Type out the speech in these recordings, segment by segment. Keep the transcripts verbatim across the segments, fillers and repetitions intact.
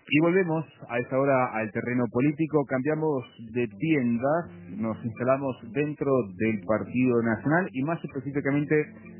Y volvemos a esta hora al terreno político, cambiamos de tiendas, nos instalamos dentro del Partido Nacional y más específicamente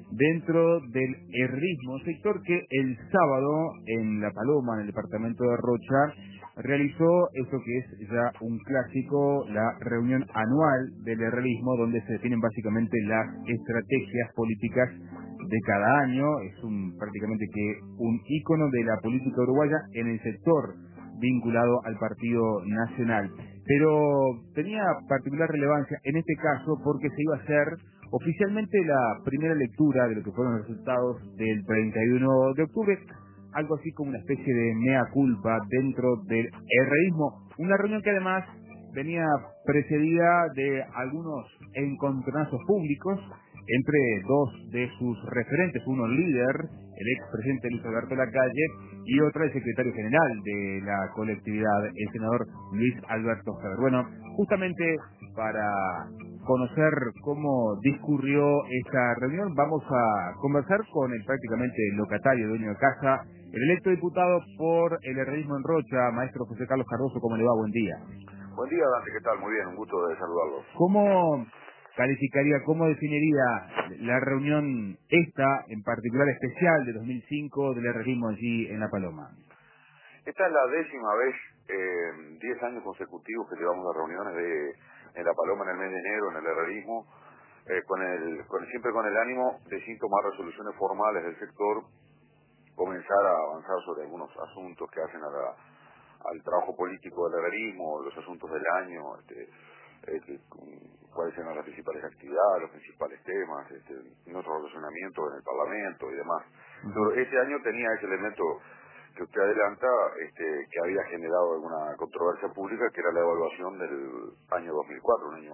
dentro del herrerismo, sector que el sábado en La Paloma, en el departamento de Rocha, realizó esto que es ya un clásico, la reunión anual del herrerismo, donde se definen básicamente las estrategias políticas de cada año. Es un prácticamente que un ícono de la política uruguaya en el sector vinculado al Partido Nacional, pero tenía particular relevancia en este caso porque se iba a hacer oficialmente la primera lectura de lo que fueron los resultados del treinta y uno de octubre, algo así como una especie de mea culpa dentro del herrerismo, una reunión que además venía precedida de algunos encontronazos públicos entre dos de sus referentes, uno líder, el expresidente Luis Alberto Lacalle, y otro el secretario general de la colectividad, el senador Luis Alberto Heber. Bueno, justamente para conocer cómo discurrió esta reunión, vamos a conversar con el prácticamente locatario, dueño de casa, el electo diputado por el herrerismo en Rocha, maestro José Carlos Cardoso. ¿Cómo le va? Buen día. Buen día, Dante, ¿qué tal? Muy bien, un gusto de saludarlos. ¿Cómo calificaría, cómo definiría la reunión esta, en particular especial de dos mil cinco, del herrerismo allí en La Paloma? Esta es la décima vez, eh, diez años consecutivos que llevamos las reuniones de, en La Paloma en el mes de enero, en el herrerismo, eh, con el, con, siempre con el ánimo de, sin tomar resoluciones formales del sector, comenzar a avanzar sobre algunos asuntos que hacen a la, al trabajo político del herrerismo, los asuntos del año, este, este, cuáles eran las principales actividades, los principales temas, este, nuestro relacionamiento en el Parlamento y demás. Pero ese año tenía ese elemento que usted adelanta, este, que había generado alguna controversia pública, que era la evaluación del año dos mil cuatro, un año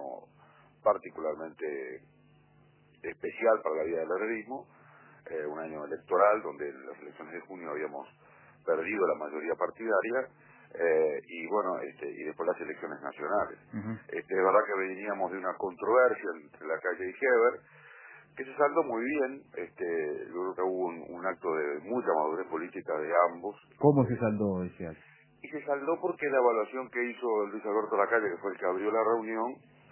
particularmente especial para la vida del herrerismo, eh, un año electoral donde en las elecciones de junio habíamos perdido la mayoría partidaria, eh, y bueno, este, y después las elecciones nacionales. Uh-huh. Este, es verdad que veníamos de una controversia entre Lacalle y Heber, que se saldó muy bien. Este, yo creo que hubo un, un acto de mucha madurez política de ambos. ¿Cómo Este, se saldó ese acto? y se saldó porque la evaluación que hizo Luis Alberto Lacalle, que fue el que abrió la reunión,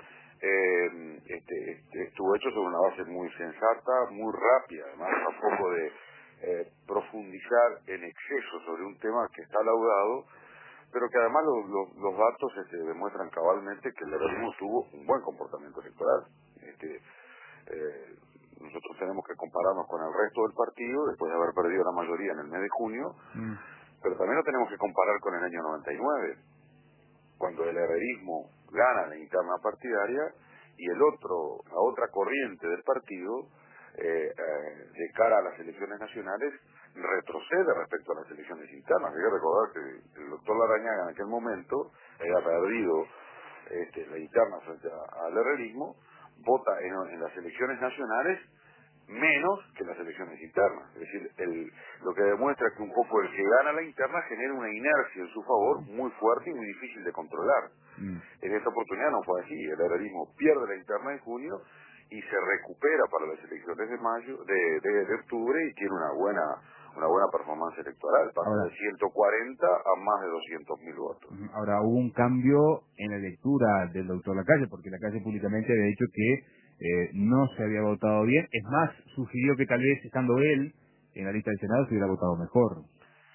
eh, este, este, estuvo hecho sobre una base muy sensata, muy rápida, además tampoco de eh, profundizar en exceso sobre un tema que está laudado, pero que además los, los, los datos este, demuestran cabalmente que el herrerismo tuvo un buen comportamiento electoral. Este, eh, nosotros tenemos que compararnos con el resto del partido, después de haber perdido la mayoría en el mes de junio, Mm. pero también lo tenemos que comparar con el año noventa y nueve, cuando el herrerismo gana la interna partidaria y el otro, la otra corriente del partido, eh, eh, de cara a las elecciones nacionales, retrocede respecto a las elecciones internas. Hay que recordar que el doctor Larañaga en aquel momento había perdido este, la interna frente a- al herrerismo, vota en, en las elecciones nacionales menos que las elecciones internas. Es decir, el, lo que demuestra que un poco el que gana la interna genera una inercia en su favor muy fuerte y muy difícil de controlar. Mm. En esta oportunidad no fue así. El herrerismo pierde la interna en junio y se recupera para las elecciones de mayo, de, de, de octubre, y tiene una buena una buena performance electoral. Pasó Ahora, de ciento cuarenta a más de doscientos mil votos. ujú, ahora hubo un cambio en la lectura del doctor Lacalle, porque Lacalle públicamente había dicho que eh, no se había votado bien. Es más, sugirió que tal vez estando él en la lista del Senado se hubiera votado mejor.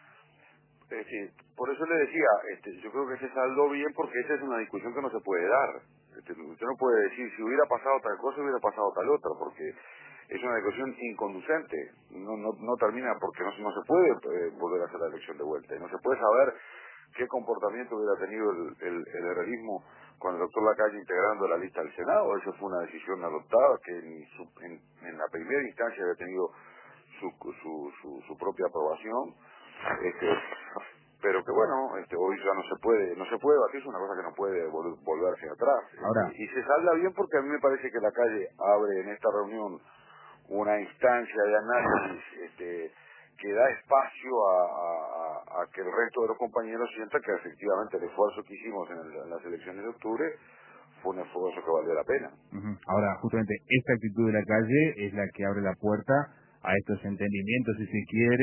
Es decir, por eso le decía, este, yo creo que se saldó bien porque esa es una discusión que no se puede dar. Este, usted no puede decir si hubiera pasado tal cosa, hubiera pasado tal otra, porque es una discusión inconducente. No, no, no termina porque no, no se puede eh, volver a hacer la elección de vuelta. Y no se puede saber qué comportamiento hubiera tenido el, el, el herrerismo con el doctor Lacalle integrando la lista del Senado. Eso fue una decisión adoptada que en, su, en, en la primera instancia había tenido su, su, su, su propia aprobación. Este, pero que bueno, este, hoy ya no se puede, no se puede batir, es una cosa que no puede vol- volverse atrás. Ahora, Este, y se salda bien porque a mí me parece que la calle abre en esta reunión una instancia de análisis este, que da espacio a, a, a que el resto de los compañeros sienta que efectivamente el esfuerzo que hicimos en, el, en las elecciones de octubre fue un esfuerzo que valió la pena. ujú, ahora justamente esta actitud de Lacalle es la que abre la puerta a estos entendimientos, si se quiere,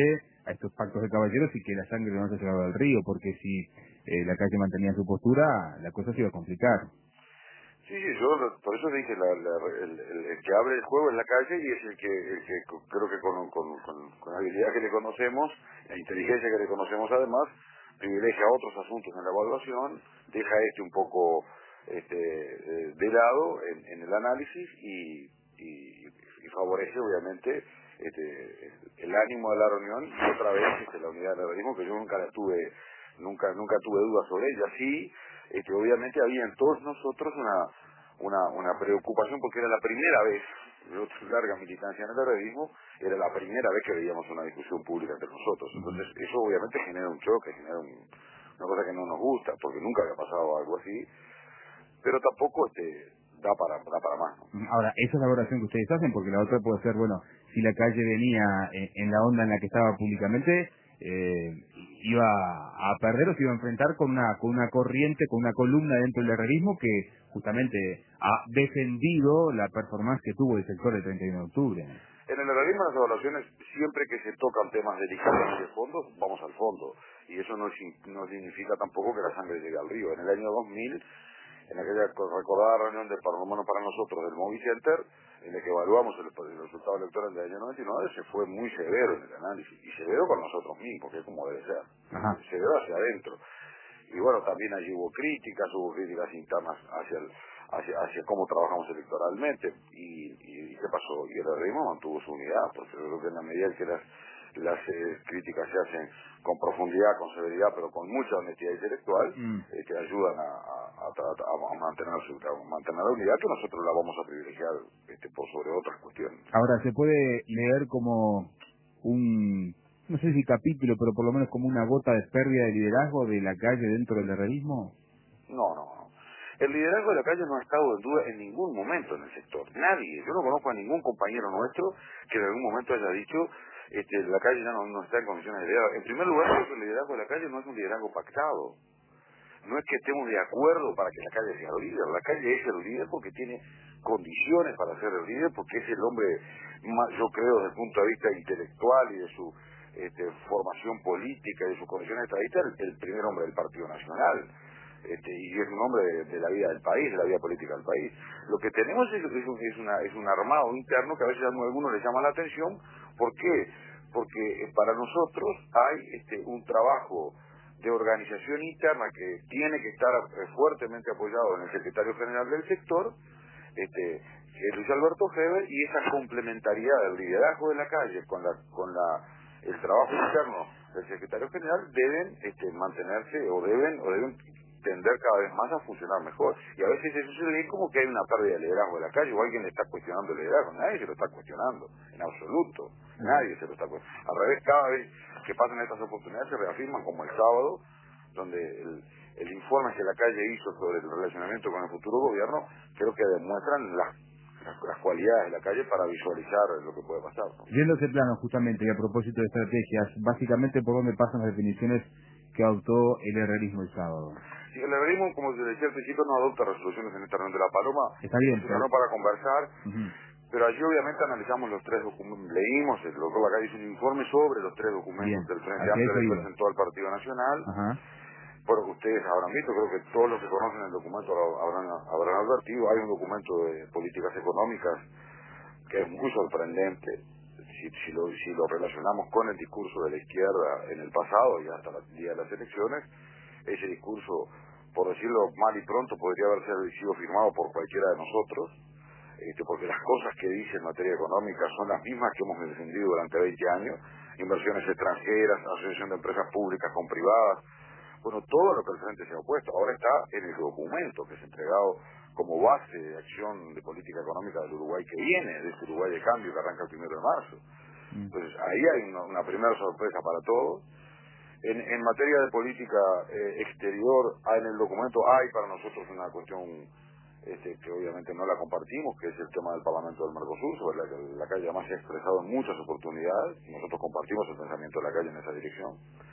a estos pactos de caballeros y que la sangre no se llevaba al río, porque si eh, la calle mantenía su postura, la cosa se iba a complicar. Sí, sí, yo por eso dije, la, la, el, el, el que abre el juego es la calle y es el que, el que creo que con, con, con, con la habilidad que le conocemos, la inteligencia que le conocemos además, privilegia otros asuntos en la evaluación, deja este un poco este, eh, de lado en, en el análisis y, y, y favorece obviamente este, el ánimo de la reunión y otra vez este, la unidad del organismo, que yo nunca la tuve, nunca nunca tuve dudas sobre ella. Sí, este, obviamente había en todos nosotros una, una, una preocupación porque era la primera vez, de larga militancia en el herrerismo, era la primera vez que veíamos una discusión pública entre nosotros. Entonces eso obviamente genera un choque, genera un, una cosa que no nos gusta, porque nunca había pasado algo así, pero tampoco este, da para da para más, ¿no? Ahora, esa es la valoración que ustedes hacen, porque la otra puede ser, bueno, si la calle venía en, en la onda en la que estaba públicamente, eh, iba a perder o se iba a enfrentar con una con una corriente, con una columna dentro del herrerismo que justamente ha defendido la performance que tuvo el sector el treinta y uno de octubre. En el herrerismo, las evaluaciones, siempre que se tocan temas delicados y de fondo, vamos al fondo. Y eso no, no significa tampoco que la sangre llegue al río. En el año dos mil, en aquella recordada reunión de por lo menos para nosotros del Movicenter, en la que evaluamos el, el resultado electoral del año noventa y nueve, se fue muy severo en el análisis, y severo con nosotros mismos, que es como debe ser. Ajá. Severo hacia adentro. Y bueno, también allí hubo críticas, hubo críticas internas hacia el, hacia, hacia cómo trabajamos electoralmente, y, y, y qué pasó, y el herrerismo mantuvo su unidad, porque yo creo que en la medida en que las las eh, críticas se hacen con profundidad, con severidad, pero con mucha honestidad intelectual, mm. eh, que ayudan a, a, a, a, mantener su, a mantener la unidad, que nosotros la vamos a privilegiar este, por sobre otras cuestiones. Ahora, ¿se puede leer como un, no sé si capítulo, pero por lo menos como una gota de pérdida de liderazgo de la calle dentro del herrerismo? No, no, no. El liderazgo de la calle no ha estado en duda en ningún momento en el sector. Nadie. Yo no conozco a ningún compañero nuestro que en algún momento haya dicho este, la calle ya no, no está en condiciones de liderazgo. En primer lugar, creo que el liderazgo de la calle no es un liderazgo pactado. No es que estemos de acuerdo para que la calle sea el líder. La calle es el líder porque tiene condiciones para ser el líder, porque es el hombre, más, yo creo, desde el punto de vista intelectual y de su este, formación política y de sus condiciones estadistas, el, el primer hombre del Partido Nacional. Este, y es un hombre de, de la vida del país, de la vida política del país. Lo que tenemos es, es, un, es, una, es un armado interno que a veces a algunos les llama la atención. ¿Por qué? Porque para nosotros hay este, un trabajo de organización interna que tiene que estar eh, fuertemente apoyado en el secretario general del sector, este, que es Luis Alberto Heber, y esa complementariedad del liderazgo de la calle con la con la el trabajo interno del secretario general deben este, mantenerse o deben o deben tender cada vez más a funcionar mejor. Y a veces eso se ve como que hay una pérdida de liderazgo de la calle o alguien le está cuestionando el liderazgo. Nadie se lo está cuestionando, en absoluto. Nadie se lo está cuestionando. Al revés, cada vez que pasan estas oportunidades se reafirman, como el sábado, donde el, el informe que la calle hizo sobre el relacionamiento con el futuro gobierno, creo que demuestran las, las, las cualidades de la calle para visualizar lo que puede pasar, ¿no? Viendo ese plano, justamente, y a propósito de estrategias, básicamente por dónde pasan las definiciones que adoptó el herrerismo el sábado. Sí, el herrerismo, como se decía al principio, no adopta resoluciones en esta reunión de la Paloma. Está bien, es una reunión para conversar, uh-huh. pero allí obviamente analizamos los tres documentos, leímos, el doctor Lacay hizo un informe sobre los tres documentos bien. del Frente Amplio que presentó al Partido Nacional. Uh-huh. Por lo que ustedes habrán visto, creo que todos los que conocen el documento lo habrán, habrán advertido, hay un documento de políticas económicas que es muy sorprendente. Si, si, lo, si lo relacionamos con el discurso de la izquierda en el pasado y hasta el día de las elecciones, ese discurso, por decirlo mal y pronto, podría haber sido firmado por cualquiera de nosotros, este, porque las cosas que dice en materia económica son las mismas que hemos defendido durante veinte años, inversiones extranjeras, asociación de empresas públicas con privadas, bueno, todo lo que el Frente se ha opuesto, ahora está en el documento que es entregado como base de acción de política económica del Uruguay que viene, de este Uruguay de cambio que arranca el primero de marzo. Entonces, ahí hay una, una primera sorpresa para todos. En, en materia de política eh, exterior, hay en el documento hay para nosotros una cuestión este, que obviamente no la compartimos, que es el tema del Parlamento del Mercosur, sobre la que la calle además se ha expresado en muchas oportunidades, y nosotros compartimos el pensamiento de la calle en esa dirección.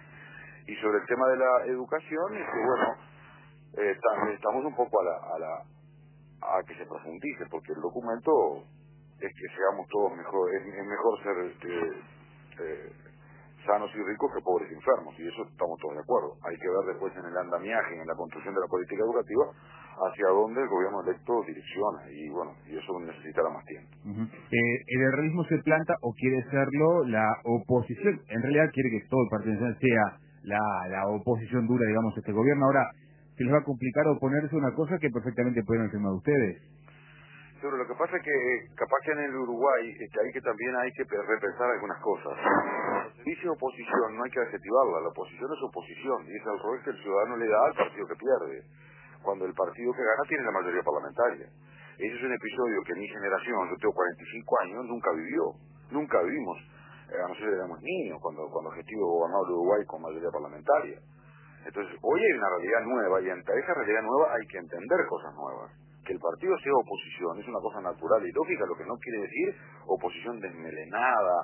Y sobre el tema de la educación, es que bueno, eh, estamos un poco a la, a la a que se profundice, porque el documento es que seamos todos mejor, es, es mejor ser este, eh, sanos y ricos que pobres y enfermos, y eso estamos todos de acuerdo. Hay que ver después en el andamiaje, en la construcción de la política educativa, hacia dónde el gobierno electo direcciona, y bueno, y eso necesitará más tiempo. Uh-huh. eh, ¿El herrerismo se planta o quiere serlo la oposición? En realidad quiere que todo el Partido Nacional sea la, la oposición dura, digamos, a este gobierno. Ahora, se les va a complicar oponerse a una cosa que perfectamente pueden hacer más ustedes. Pero lo que pasa es que capaz que en el Uruguay este, hay que también hay que repensar algunas cosas. Cuando se dice oposición no hay que adjetivarla, la oposición es oposición y es al revés que el ciudadano le da al partido que pierde, cuando el partido que gana tiene la mayoría parlamentaria. Ese es un episodio que mi generación, yo tengo cuarenta y cinco años, nunca vivió, nunca vivimos. Eh, a nosotros éramos niños cuando cuando Objetivo gobernaba el Uruguay con mayoría parlamentaria. Entonces, hoy hay una realidad nueva y ante esa realidad nueva hay que entender cosas nuevas. Que el partido sea oposición es una cosa natural y lógica, lo que no quiere decir oposición desmelenada,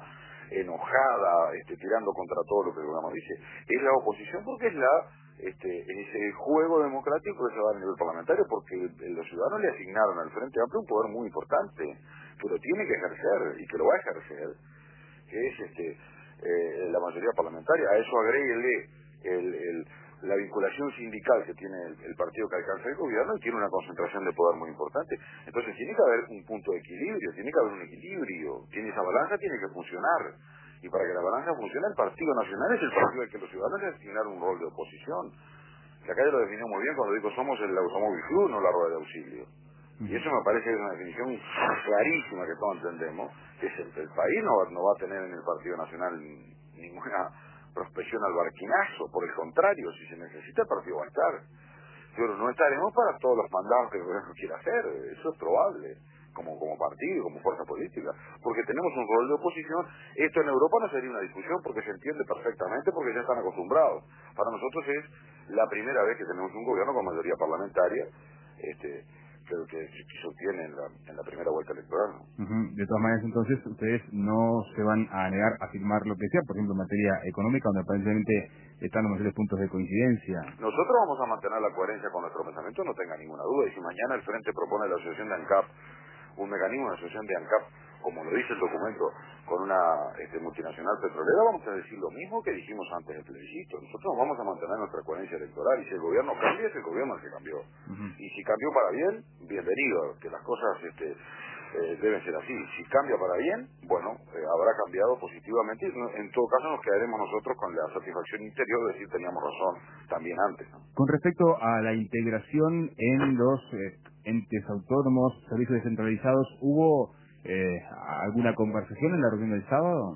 enojada, este, tirando contra todo lo que el gobierno dice. Es la oposición porque es la este, es el juego democrático que se va a nivel parlamentario, porque el, los ciudadanos le asignaron al Frente Amplio un poder muy importante, que lo tiene que ejercer y que lo va a ejercer, que es este eh, la mayoría parlamentaria. A eso agréguele el, el la vinculación sindical que tiene el, el partido que alcanza el gobierno y tiene una concentración de poder muy importante. Entonces tiene que haber un punto de equilibrio, tiene que haber un equilibrio, tiene esa balanza, tiene que funcionar. Y para que la balanza funcione, el Partido Nacional es el partido al que los ciudadanos le asignaron un rol de oposición. Que acá ya lo definió muy bien cuando dijo somos el automóvil club, no la rueda de auxilio. Y eso me parece que es una definición clarísima que todos entendemos, que es el, el país no, no va a tener en el Partido Nacional ninguna prospección al barquinazo, por el contrario, si se necesita el partido va a estar. Pero no estaremos para todos los mandados que el gobierno quiera hacer, eso es probable, como como partido, como fuerza política, porque tenemos un rol de oposición. Esto en Europa no sería una discusión porque se entiende perfectamente, porque ya están acostumbrados. Para nosotros es la primera vez que tenemos un gobierno con mayoría parlamentaria, este creo que, que se obtiene en la, en la primera vuelta electoral, ¿no? Uh-huh. De todas maneras, entonces, ustedes no se van a negar a firmar lo que sea, por ejemplo, en materia económica, donde aparentemente están los mayores puntos de coincidencia. Nosotros vamos a mantener la coherencia con nuestro pensamiento, no tenga ninguna duda, y si mañana el Frente propone la asociación de ANCAP, un mecanismo de asociación de ANCAP, como lo dice el documento, con una este, multinacional petrolera, vamos a decir lo mismo que dijimos antes del plebiscito. Nosotros vamos a mantener nuestra coherencia electoral, y si el gobierno cambia, es el gobierno el que cambió. Uh-huh. Y si cambió para bien, bienvenido, que las cosas este, eh, deben ser así. Si cambia para bien, bueno, eh, habrá cambiado positivamente, y no, en todo caso nos quedaremos nosotros con la satisfacción interior de decir teníamos razón también antes, ¿no? Con respecto a la integración en los eh, entes autónomos, servicios descentralizados, ¿hubo eh, alguna conversación en la reunión del sábado?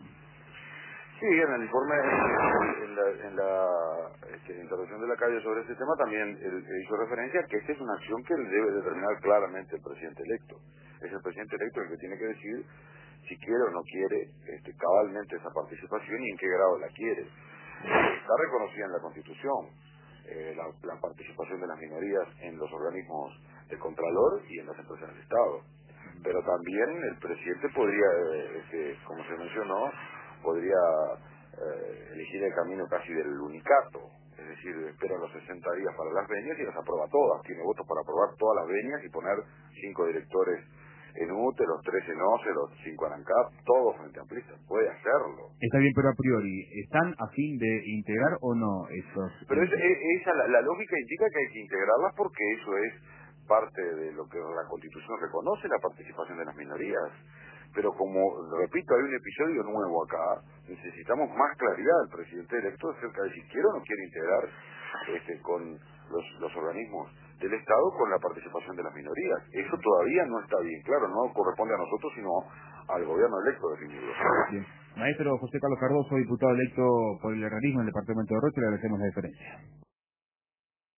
Sí, en el informe, en la, en la este, intervención de la calle sobre este tema también él, él hizo referencia a que esta es una acción que debe determinar claramente el presidente electo. Es el presidente electo el que tiene que decidir si quiere o no quiere este, cabalmente esa participación y en qué grado la quiere. Está reconocida en la Constitución eh, la, la participación de las minorías en los organismos de Contralor y en las empresas del Estado. Pero también el presidente podría, eh, este, como se mencionó, podría eh, elegir el camino casi del unicato, es decir, espera los sesenta días para las venias y las aprueba todas, tiene votos para aprobar todas las venias y poner cinco directores en U T E, los tres en O C E, los cinco en ANCAP, todos frente amplistas, puede hacerlo. Está bien, pero a priori, ¿están a fin de integrar o no esos? Pero es, es, esa, la, la lógica indica que hay que integrarlas porque eso es parte de lo que la Constitución reconoce, la participación de las minorías. Pero como, repito, hay un episodio nuevo acá, necesitamos más claridad del presidente electo acerca de si quiere o no quiere integrar este, con los, los organismos del Estado con la participación de las minorías. Eso todavía no está bien claro, no corresponde a nosotros, sino al gobierno electo definirlo. Bien. Maestro José Carlos Cardoso, diputado electo por el herrerismo en el departamento de Rocha, le agradecemos la diferencia.